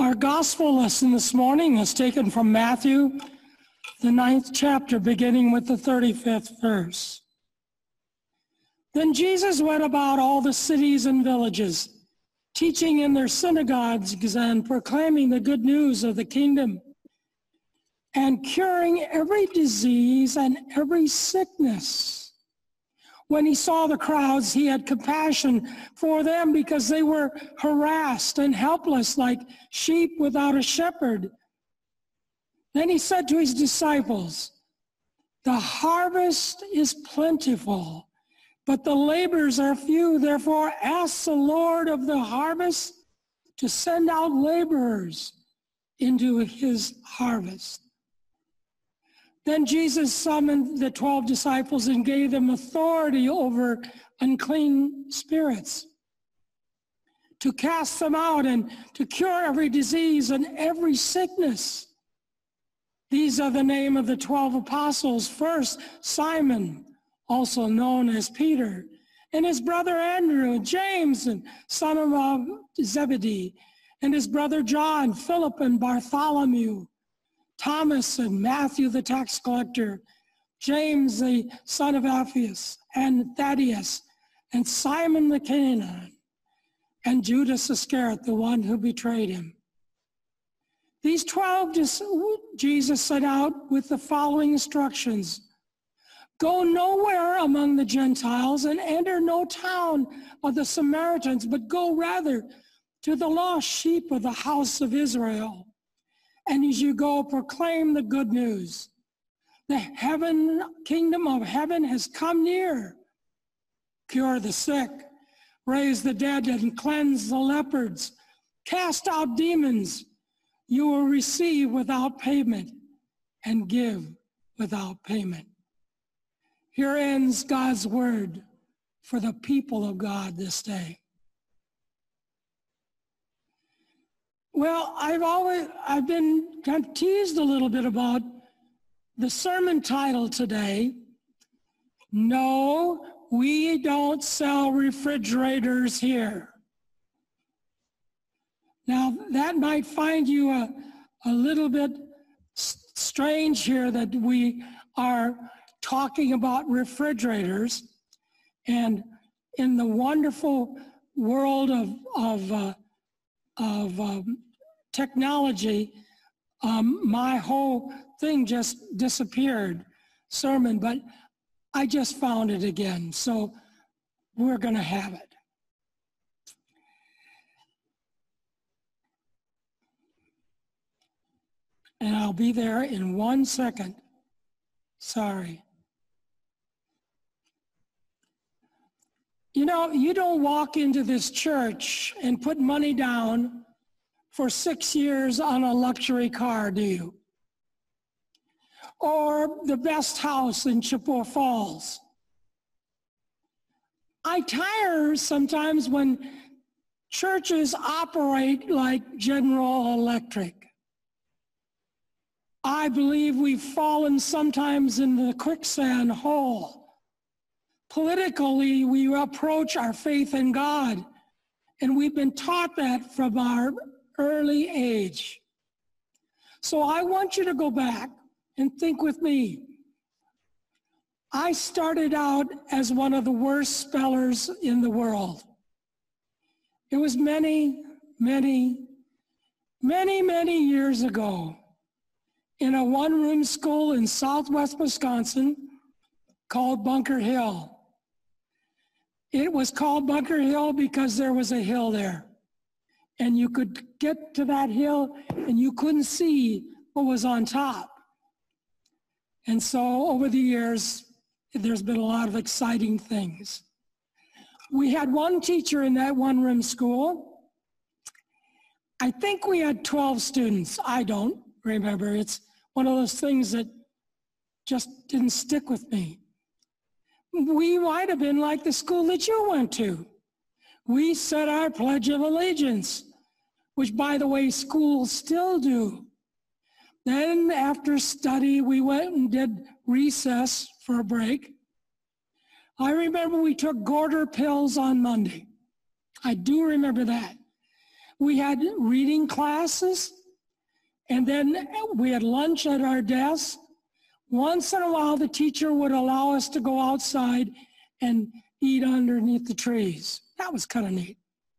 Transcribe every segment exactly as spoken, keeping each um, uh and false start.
Our gospel lesson this morning is taken from Matthew, the ninth chapter, beginning with the thirty-fifth verse. Then Jesus went about all the cities and villages, teaching in their synagogues and proclaiming the good news of the kingdom, and curing every disease and every sickness. When he saw the crowds, he had compassion for them because they were harassed and helpless like sheep without a shepherd. Then he said to his disciples, "The harvest is plentiful, but the laborers are few. Therefore, ask the Lord of the harvest to send out laborers into his harvest." Then Jesus summoned the twelve disciples and gave them authority over unclean spirits, to cast them out and to cure every disease and every sickness. These are the name of the twelve apostles. First, Simon, also known as Peter, and his brother Andrew, James, and son of Zebedee, and his brother John, Philip and Bartholomew, Thomas and Matthew the tax collector, James the son of Alphaeus, and Thaddeus, and Simon the Canaanite, and Judas Iscariot, the one who betrayed him. These twelve Jesus sent out with the following instructions: "Go nowhere among the Gentiles and enter no town of the Samaritans, but go rather to the lost sheep of the house of Israel. And as you go, proclaim the good news. The heaven, kingdom of heaven has come near. Cure the sick, raise the dead, and cleanse the lepers. Cast out demons. You will receive without payment and give without payment." Here ends God's word for the people of God this day. Well, I've always, I've been kind of teased a little bit about the sermon title today. No, we don't sell refrigerators here. Now, that might find you a, a little bit strange here that we are talking about refrigerators, and in the wonderful world of, of, uh, of um, technology, um, my whole thing just disappeared, sermon, but I just found it again, so we're going to have it. And I'll be there in one second. Sorry. You know, you don't walk into this church and put money down for six years on a luxury car, do you? Or the best house in Chippewa Falls. I tire sometimes when churches operate like General Electric. I believe we've fallen sometimes in the quicksand hole. Politically, we approach our faith in God, and we've been taught that from our early age. So I want you to go back and think with me. I started out as one of the worst spellers in the world. It was many, many, many, many years ago in a one-room school in southwest Wisconsin called Bunker Hill. It was called Bunker Hill because there was a hill there. And you could get to that hill and you couldn't see what was on top. And so over the years, there's been a lot of exciting things. We had one teacher in that one-room school. I think we had twelve students. I don't remember. It's one of those things that just didn't stick with me. We might have been like the school that you went to. We said our Pledge of Allegiance, which, by the way, schools still do. Then after study, we went and did recess for a break. I remember we took Gorder pills on Monday. I do remember that. We had reading classes, and then we had lunch at our desk. Once in a while, the teacher would allow us to go outside and eat underneath the trees. That was kind of neat.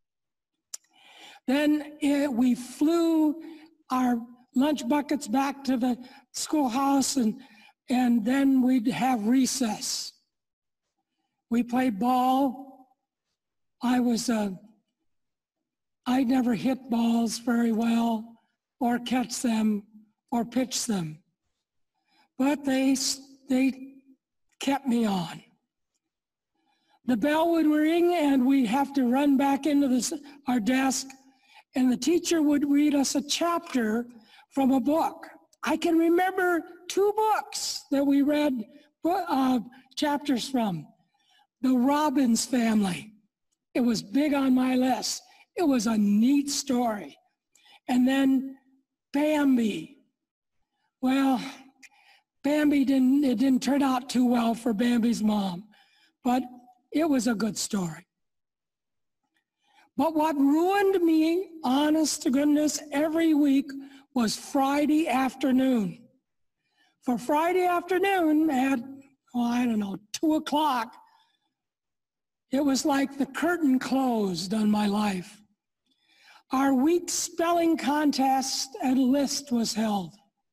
Then it, we flew our lunch buckets back to the schoolhouse, and, and then we'd have recess. We played ball. I was, uh, I never hit balls very well, or catch them, or pitch them. But they, they kept me on. The bell would ring, and we'd have to run back into this, our desk, and the teacher would read us a chapter from a book. I can remember two books that we read uh, chapters from. The Robbins Family. It was big on my list. It was a neat story. And then Bambi. Well, Bambi didn't, it didn't turn out too well for Bambi's mom, but it was a good story. But what ruined me, honest to goodness, every week was Friday afternoon. For Friday afternoon at, oh, I don't know, two o'clock, it was like the curtain closed on my life. Our week's spelling contest and list was held.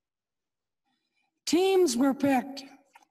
Teams were picked.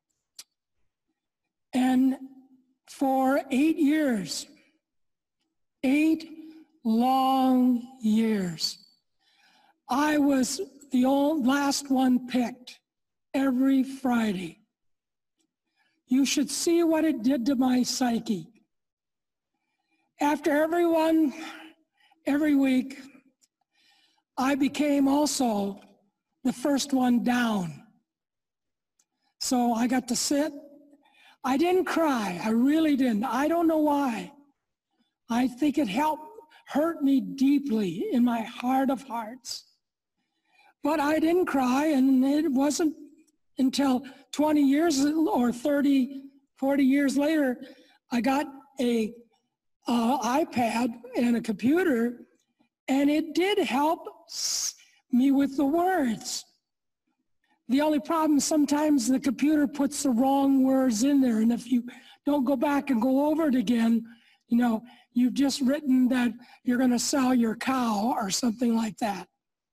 And for eight years, eight long years, I was the old last one picked every Friday. You should see what it did to my psyche. After everyone, every week, I became also the first one down. So I got to sit. I didn't cry. I really didn't. I don't know why. I think it helped hurt me deeply in my heart of hearts. But I didn't cry, and it wasn't until twenty years or thirty, forty years later, I got a uh, iPad and a computer, and it did help me with the words. The only problem, sometimes the computer puts the wrong words in there, and if you don't go back and go over it again, you know, you've just written that you're going to sell your cow or something like that.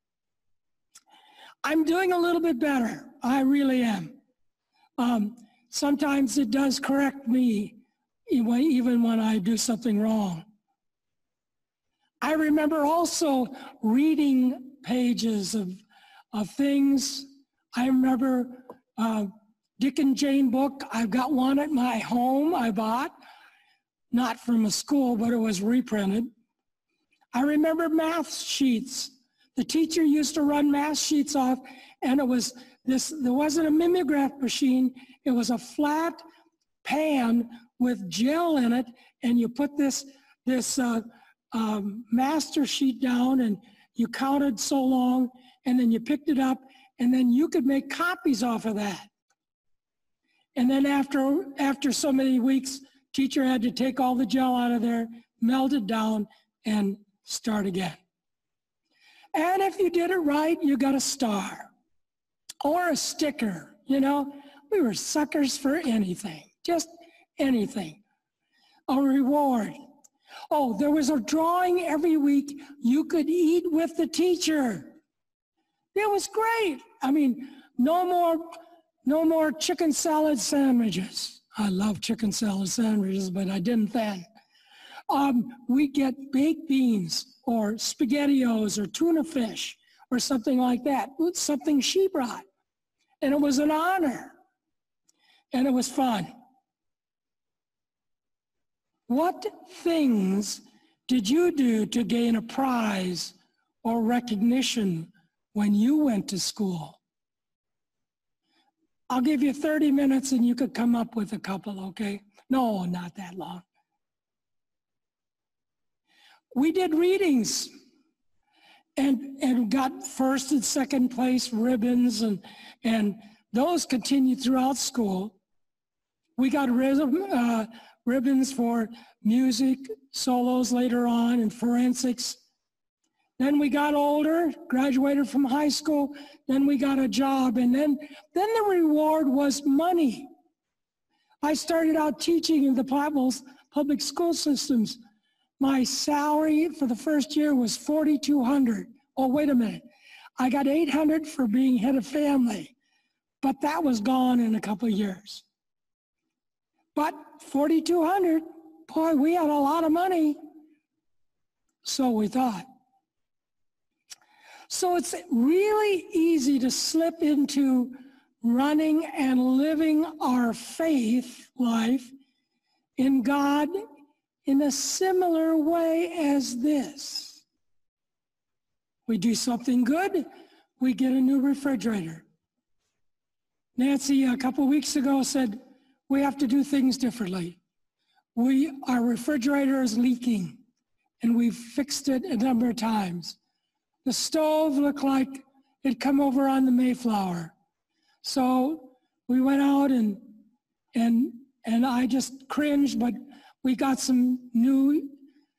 I'm doing a little bit better. I really am. Um, sometimes it does correct me even when I do something wrong. I remember also reading pages of, of things. I remember uh, Dick and Jane book. I've got one at my home I bought, not from a school, but it was reprinted. I remember math sheets. The teacher used to run math sheets off, and it was this, there wasn't a mimeograph machine, it was a flat pan with gel in it, and you put this, this uh, um, master sheet down, and you counted so long, and then you picked it up, and then you could make copies off of that. And then after, after so many weeks, teacher had to take all the gel out of there, melt it down, and start again. And if you did it right, you got a star or a sticker. You know, we were suckers for anything, just anything. A reward. Oh, there was a drawing every week you could eat with the teacher. It was great. I mean, no more, no more chicken salad sandwiches. I love chicken salad sandwiches, but I didn't then. Um, we get baked beans or SpaghettiOs or tuna fish or something like that. It's something she brought. And it was an honor. And it was fun. What things did you do to gain a prize or recognition when you went to school? I'll give you thirty minutes and you could come up with a couple, okay? No, not that long. We did readings and, and got first and second place ribbons, and, and those continued throughout school. We got rhythm, uh, ribbons for music, solos later on, and forensics. Then we got older, graduated from high school, then we got a job, and then, then the reward was money. I started out teaching in the public school systems. My salary for the first year was forty-two hundred dollars. Oh, wait a minute. I got eight hundred dollars for being head of family, but that was gone in a couple of years. But forty-two hundred dollars, boy, we had a lot of money. So we thought. So it's really easy to slip into running and living our faith life in God in a similar way as this. We do something good, we get a new refrigerator. Nancy, a couple weeks ago, said we have to do things differently. We, our refrigerator is leaking, and we've fixed it a number of times. The stove looked like it'd come over on the Mayflower. So we went out and and and I just cringed, but we got some new.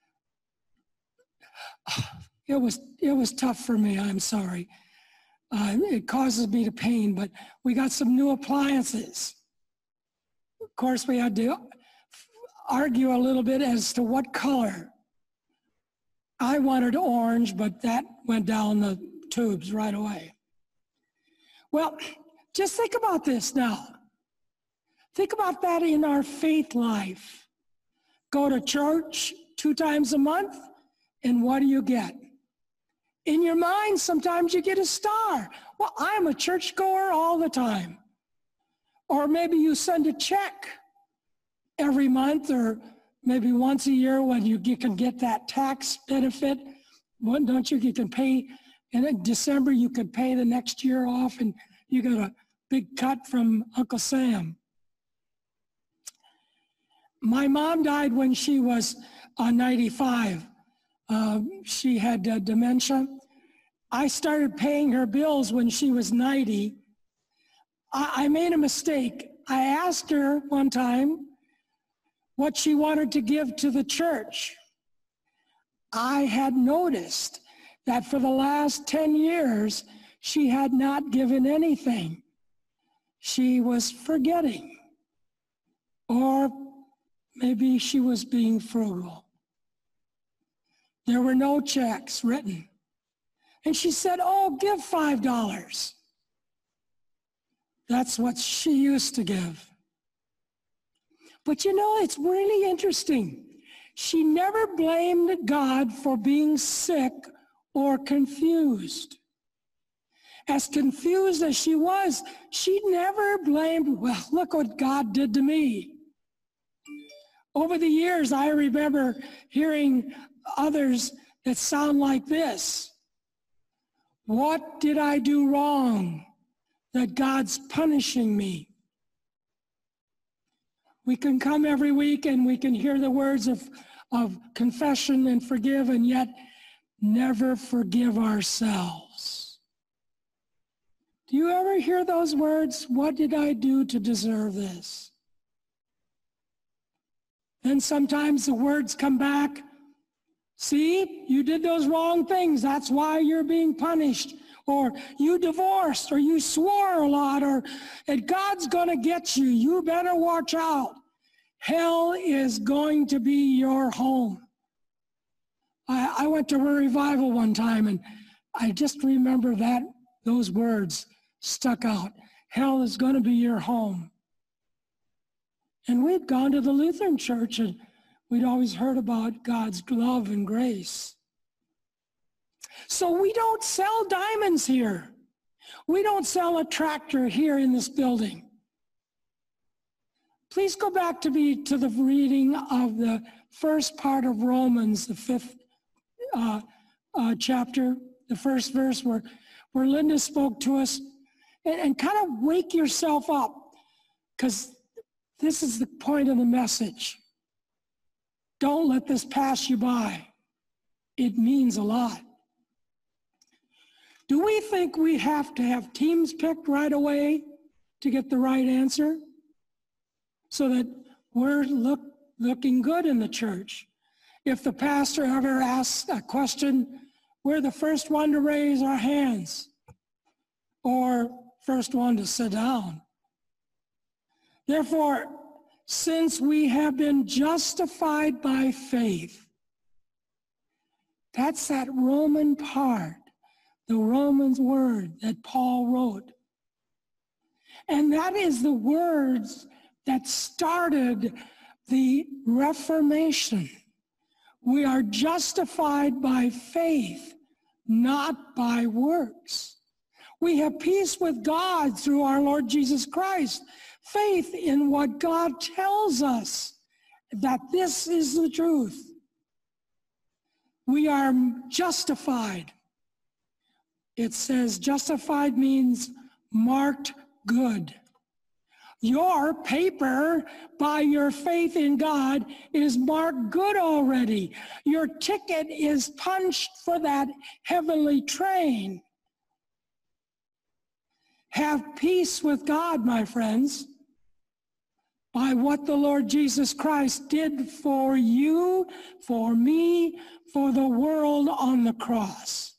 It was it was tough for me. I'm sorry. Uh, it causes me to pain, but we got some new appliances. Of course, we had to argue a little bit as to what color. I wanted orange, but that went down the tubes right away. Well, just think about this now. Think about that in our faith life. Go to church two times a month, and what do you get? In your mind, sometimes you get a star. Well, I'm a churchgoer all the time. Or maybe you send a check every month, or maybe once a year when you, you can get that tax benefit. What, don't you? You can pay, and in December you can pay the next year off, and you get a big cut from Uncle Sam. My mom died when she was uh, ninety-five. Uh, she had uh, dementia. I started paying her bills when she was ninety. I, I made a mistake. I asked her one time what she wanted to give to the church. I had noticed that for the last ten years, she had not given anything. She was forgetting, or maybe she was being frugal. There were no checks written. And she said, oh, give five dollars. That's what she used to give. But you know, it's really interesting. She never blamed God for being sick or confused. As confused as she was, she never blamed, well, look what God did to me. Over the years, I remember hearing others that sound like this. What did I do wrong that God's punishing me? We can come every week and we can hear the words of, of confession and forgive, and yet never forgive ourselves. Do you ever hear those words? What did I do to deserve this? Then sometimes the words come back. See, you did those wrong things. That's why you're being punished. Or you divorced, or you swore a lot, or and God's going to get you. You better watch out. Hell is going to be your home. I, I went to a revival one time, and I just remember that those words stuck out. Hell is going to be your home. And we'd gone to the Lutheran church, and we'd always heard about God's love and grace. So we don't sell diamonds here. We don't sell a tractor here in this building. Please go back to me to the reading of the first part of Romans, the fifth uh, uh, chapter, the first verse where, where Linda spoke to us, and, and kind of wake yourself up, because this is the point of the message. Don't let this pass you by. It means a lot. Do we think we have to have teams picked right away to get the right answer so that we're look, looking good in the church? If the pastor ever asks a question we're the first one to raise our hands or first one to sit down. Therefore, since we have been justified by faith, that's that Roman part, the Romans word that Paul wrote. And that is the words that started the Reformation. We are justified by faith, not by works. We have peace with God through our Lord Jesus Christ. Faith in what God tells us, that this is the truth. We are justified. It says justified means marked good. Your paper, by your faith in God, is marked good already. Your ticket is punched for that heavenly train. Have peace with God, my friends, by what the Lord Jesus Christ did for you, for me, for the world on the cross.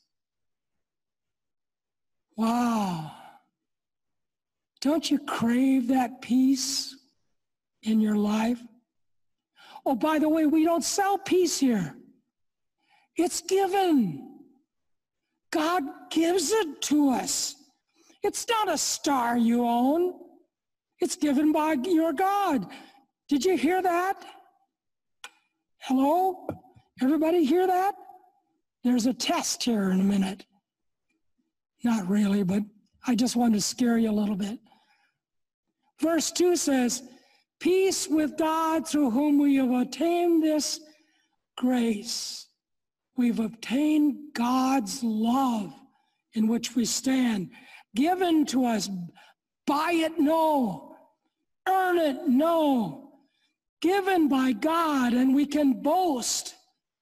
Wow. Don't you crave that peace in your life? Oh, by the way, we don't sell peace here. It's given. God gives it to us. It's not a star you own. It's given by your God. Did you hear that? Hello? Everybody hear that? There's a test here in a minute. Not really, but I just wanted to scare you a little bit. Verse two says, peace with God through whom we have attained this grace. We've obtained God's love in which we stand, given to us. Buy it? No. Earn it? No. Given by God, and we can boast.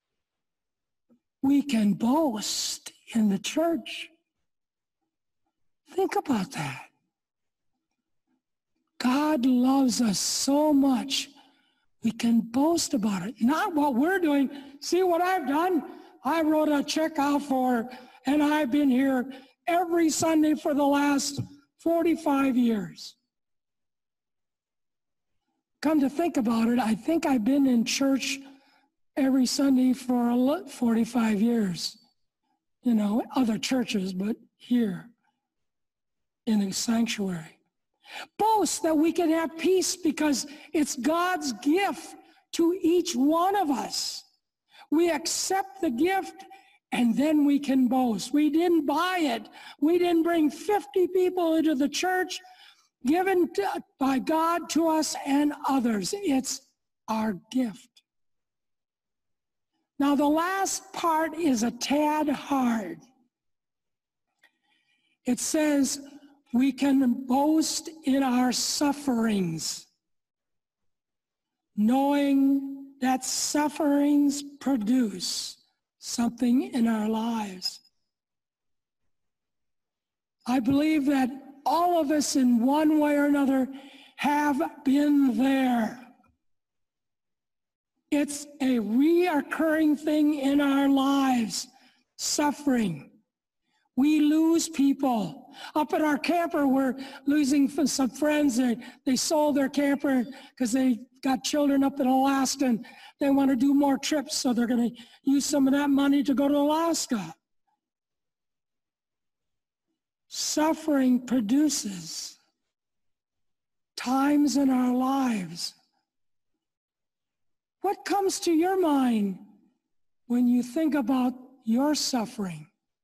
We can boast in the church. Think about that. God loves us so much, we can boast about it. Not what we're doing. See what I've done? I wrote a check out for, and I've been here every Sunday for the last forty-five years. Come to think about it, I think I've been in church every Sunday for forty-five years. You know, other churches, but here in the sanctuary. Boast that we can have peace because it's God's gift to each one of us. We accept the gift and then we can boast. We didn't buy it. We didn't bring fifty people into the church given to, by God to us and others. It's our gift. Now the last part is a tad hard. It says, we can boast in our sufferings, knowing that sufferings produce something in our lives. I believe that all of us in one way or another have been there. It's a reoccurring thing in our lives, suffering. We lose people. Up at our camper, we're losing some friends. They, they sold their camper because they got children up in Alaska and they want to do more trips, so they're going to use some of that money to go to Alaska. Suffering produces times in our lives. What comes to your mind when you think about your suffering?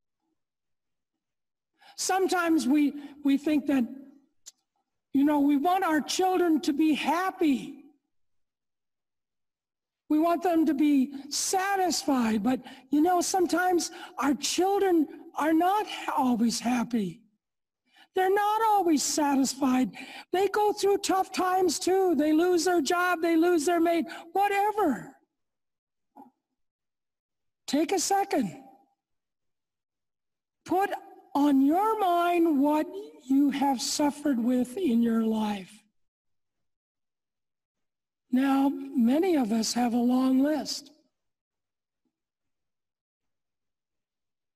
Sometimes we, we think that, you know, we want our children to be happy. We want them to be satisfied. But, you know, sometimes our children are not always happy. They're not always satisfied. They go through tough times too. They lose their job, they lose their mate, whatever. Take a second. Put on your mind what you have suffered with in your life. Now, many of us have a long list.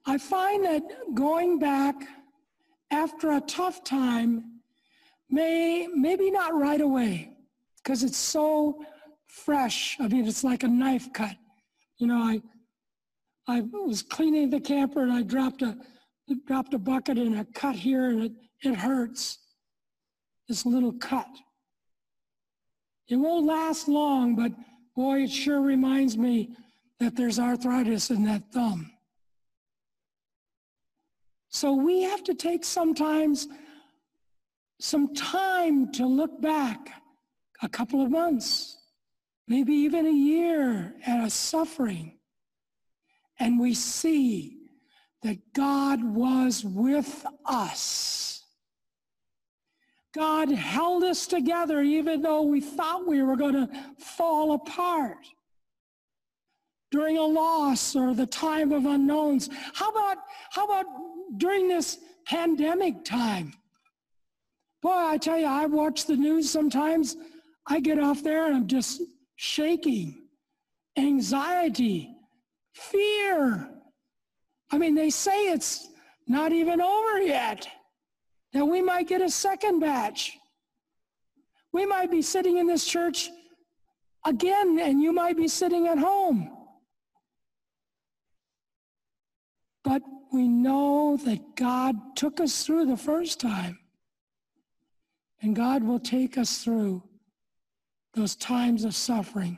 I find that going back after a tough time may, maybe not right away, because it's so fresh. I mean, it's like a knife cut. You know, I I was cleaning the camper and I dropped a dropped a bucket and a cut here, and it, it hurts. This little cut. It won't last long, but boy, it sure reminds me that there's arthritis in that thumb. So we have to take sometimes some time to look back a couple of months, maybe even a year at a suffering, and we see that God was with us. God held us together even though we thought we were going to fall apart during a loss or the time of unknowns. How about, how about during this pandemic time? Boy, I tell you, I watch the news sometimes. I get off there and I'm just shaking. Anxiety, fear. I mean, they say it's not even over yet, that we might get a second batch. We might be sitting in this church again, and you might be sitting at home. But we know that God took us through the first time, and God will take us through those times of suffering.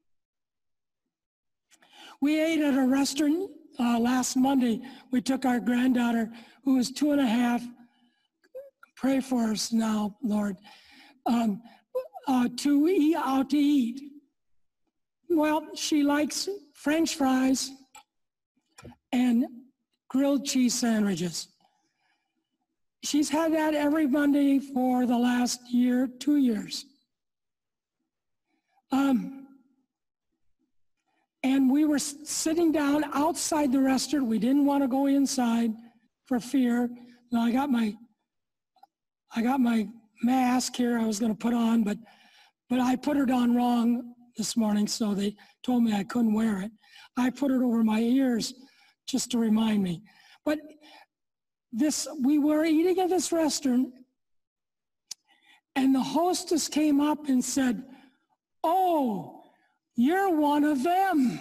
We ate at a restaurant uh, last Monday. We took our granddaughter, who was two and a half, pray for us now, Lord, um, uh, to eat out to eat. Well, she likes French fries and grilled cheese sandwiches. She's had that every Monday for the last year, two years. Um, and we were sitting down outside the restaurant. We didn't want to go inside for fear. Now I got my, I got my mask here I was going to put on, but, but I put it on wrong this morning, so they told me I couldn't wear it. I put it over my ears just to remind me. But this, we were eating at this restaurant, and the hostess came up and said, "Oh, you're one of them."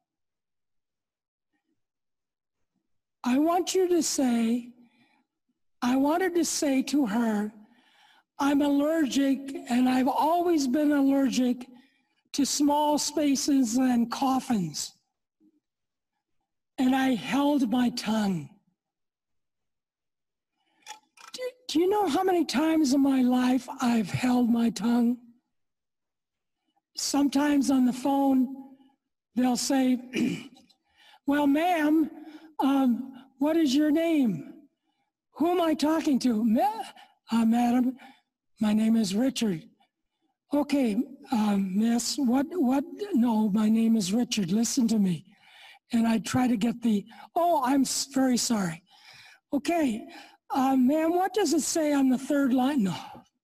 I want you to say, I wanted to say to her, I'm allergic, and I've always been allergic to small spaces and coffins. And I held my tongue. Do, do you know how many times in my life I've held my tongue? Sometimes on the phone, they'll say, well, ma'am, um, what is your name? Who am I talking to? Ma- uh, madam, my name is Richard. Okay, um, miss, what, what, no, my name is Richard, listen to me. And I try to get the, oh, I'm very sorry. Okay, uh, ma'am, what does it say on the third line? No.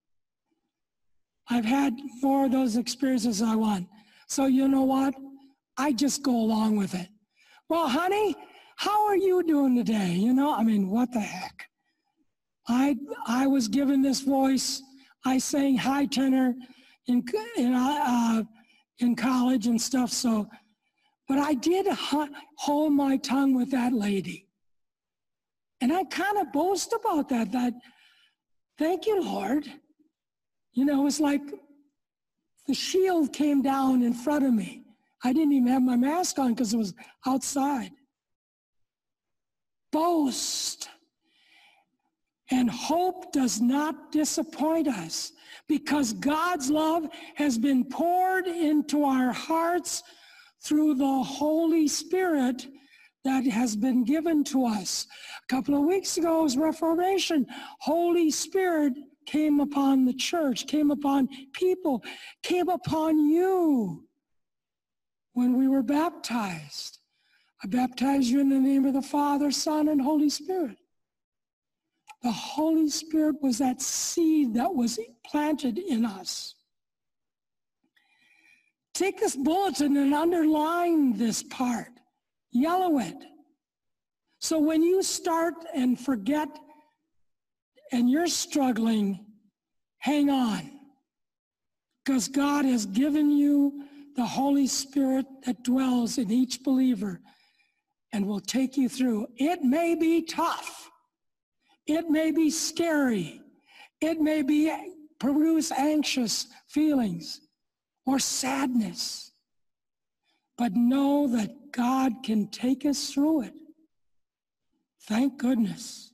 I've had more of those experiences I want. So you know what? I just go along with it. Well, honey, how are you doing today? You know, I mean, what the heck? I I was given this voice. I sang high tenor in in uh, in college and stuff. So, but I did hold my tongue with that lady, and I kind of boast about that. That, thank you, Lord. You know, it was like the shield came down in front of me. I didn't even have my mask on because it was outside. Boast. And hope does not disappoint us, because God's love has been poured into our hearts through the Holy Spirit that has been given to us. A couple of weeks ago was Reformation. Holy Spirit came upon the church, came upon people, came upon you when we were baptized. I baptize you in the name of the Father, Son, and Holy Spirit. The Holy Spirit was that seed that was planted in us. Take this bulletin and underline this part. Yellow it. So when you start and forget and you're struggling, hang on, because God has given you the Holy Spirit that dwells in each believer and will take you through. It may be tough. It may be scary. It may be produce anxious feelings or sadness. But know that God can take us through it. Thank goodness.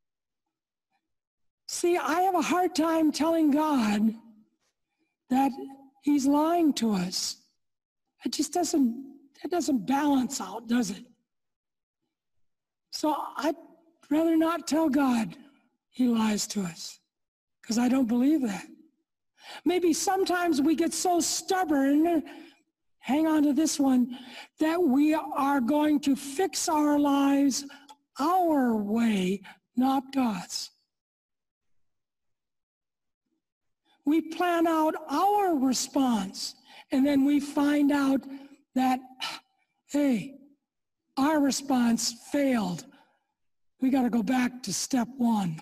See, I have a hard time telling God that he's lying to us. It just doesn't, it doesn't balance out, does it? So I'd rather not tell God he lies to us, because I don't believe that. Maybe sometimes we get so stubborn, hang on to this one, that we are going to fix our lives our way, not God's. We plan out our response, and then we find out that, hey, our response failed. We got to go back to step one.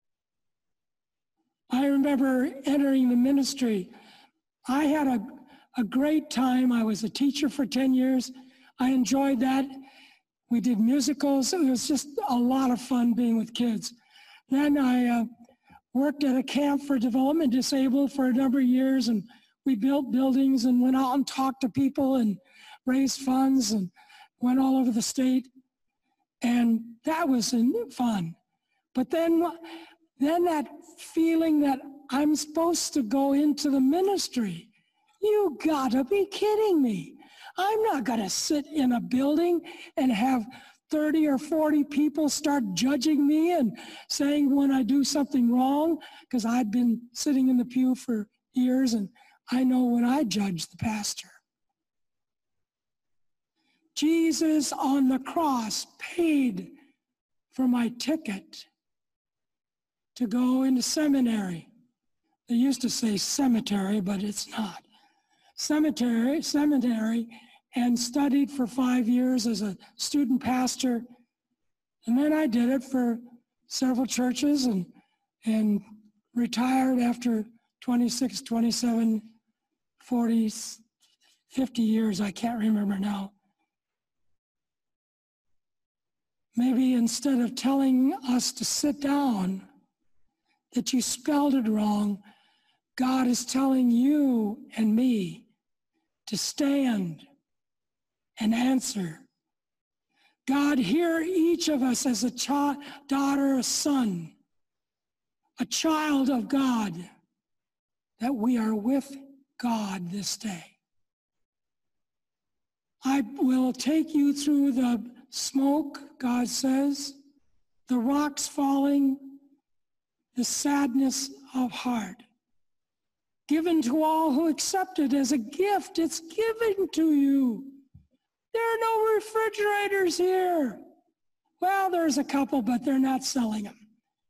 I remember entering the ministry. I had a, a great time. I was a teacher for ten years. I enjoyed that. We did musicals. It was just a lot of fun being with kids. Then I uh, worked at a camp for development disabled for a number of years, and we built buildings and went out and talked to people and raised funds and went all over the state. And that was fun. But then, then that feeling that I'm supposed to go into the ministry, you gotta be kidding me. I'm not gonna sit in a building and have thirty or forty people start judging me and saying when I do something wrong, because I've been sitting in the pew for years and I know when I judge the pastor. Jesus on the cross paid for my ticket to go into seminary. They used to say cemetery, but it's not. Cemetery, seminary, and studied for five years as a student pastor. And then I did it for several churches and, and retired after twenty-six, twenty-seven, forty, fifty years, I can't remember now. Maybe instead of telling us to sit down, that you spelled it wrong, God is telling you and me to stand and answer. God, hear each of us as a child, daughter, a son, a child of God, that we are with God this day. I will take you through the smoke, God says, the rocks falling, the sadness of heart. Given to all who accept it as a gift, it's given to you. There are no refrigerators here. Well, there's a couple, but they're not selling them.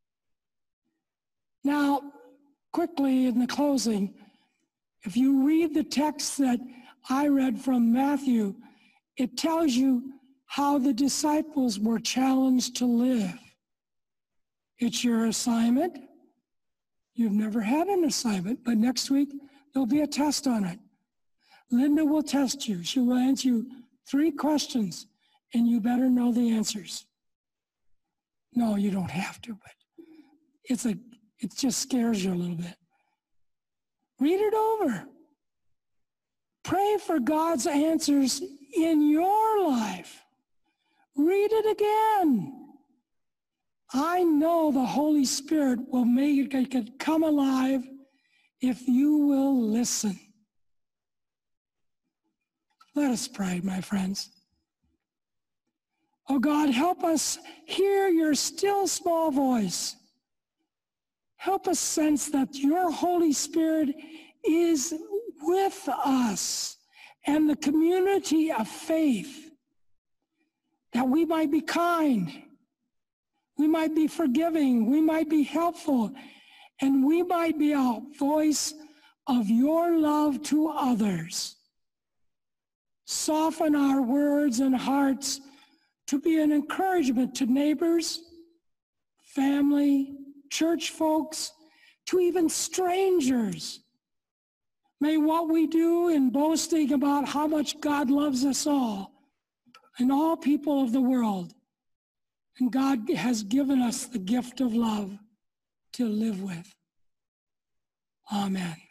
Now, quickly in the closing, if you read the text that I read from Matthew, it tells you how the disciples were challenged to live. It's your assignment. You've never had an assignment, but next week there'll be a test on it. Linda will test you. She will answer you three questions, and you better know the answers. No, you don't have to, but it's a, it just scares you a little bit. Read it over. Pray for God's answers in your life. Read it again. I know the Holy Spirit will make it come alive if you will listen. Let us pray, my friends. Oh God, help us hear your still small voice. Help us sense that your Holy Spirit is with us and the community of faith, that we might be kind, we might be forgiving, we might be helpful, and we might be a voice of your love to others. Soften our words and hearts to be an encouragement to neighbors, family, church folks, to even strangers. May what we do in boasting about how much God loves us all and all people of the world, and God has given us the gift of love to live with. Amen.